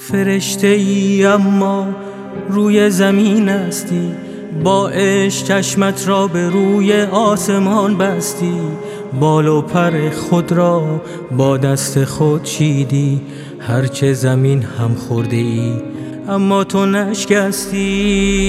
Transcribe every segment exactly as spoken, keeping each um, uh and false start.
فرشته ای اما روی زمین هستی، با عشق چشمت را به روی آسمان بستی، بال و پر خود را با دست خود چیدی، هرچه زمین هم خورده ای اما تو نشکستی.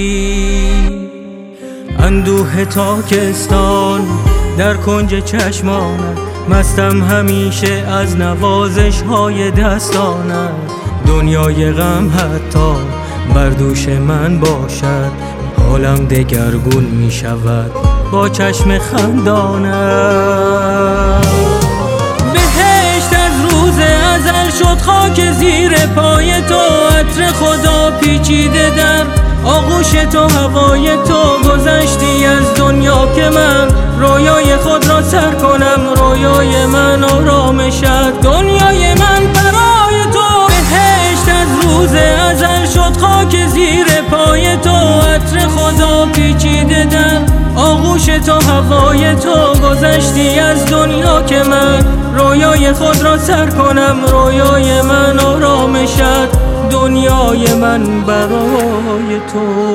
اندوه تاکستان در کنج چشمانت، مستم همیشه از نوازش های دستانت. دنیای غم حتی بر دوش من باشد، حالم دگرگون می شود با چشم خندانت. بهشت از روز ازل شد خاک زیر پای تو، عطر خدا پیچیده در آغوش تو، هوای تو. گذشتی از دنیا که من رویای خود را سر کنم، رویای من آرامشت، دنیای من برای تو. بهشت از روز ازل شد خاک زیر پای تو، عطر خدا پیچیده در آغوش تو، هوای تو. گذشتی از دنیا که من رویای خود را سر کنم، رویای من آرامشت، دنیای من برای تو.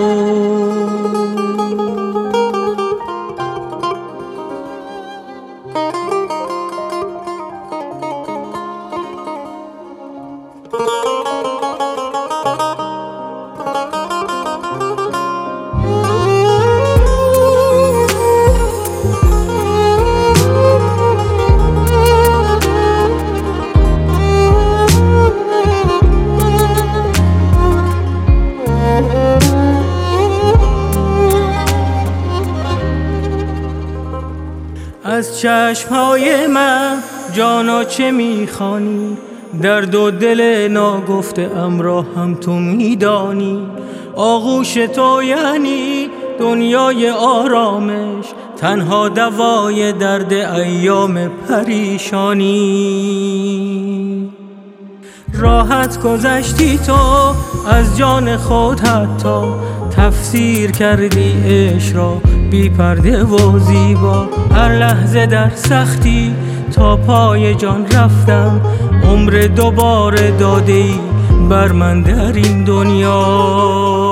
از چشمهای من جانا چه میخوانی، درد و دل ناگفته ام را هم تو میدانی. آغوش تو یعنی دنیای آرامش، تنها دوای درد ایام پریشانی. راحت گذشتی تو از جان خود، حتی تفسیر کردی عشق را بی پرده و زیبا. هر لحظه در سختی تا پای جان رفتم، عمر دوباره دادی بر من در این دنیا.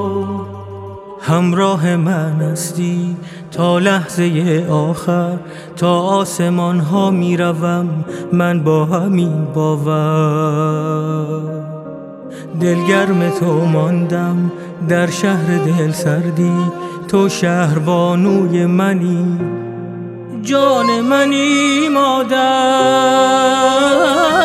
همراه من هستی تا لحظه آخر، تا آسمان ها می روم من با همین باور. دلگرم تو ماندم در شهر دل سردی، تو شهر بانوی منی، جان منی مادر.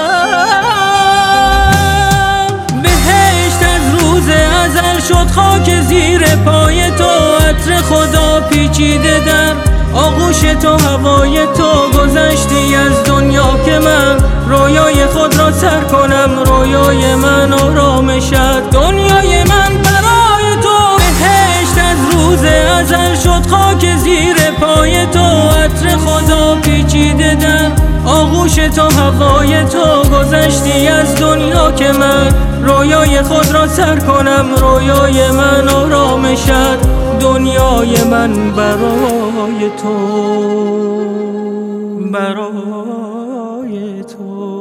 بهشت از روز ازل شد خاک زیر پای تو، عطر خدا پیچیده در آغوش تو، هوای تو. گذشتی از دنیا که من رویای خود را سر کنم، رویای من آرامشت، دنیای من برای تو. بهشت از روز ازل شد خاک زیر پای تو، عطر خدا پیچیده در آغوش تو، هوای تو. گذشتی از دنیا که من رویای خود را سر کنم، رویای من آرامشت، دنیای من برای تو، برای تو.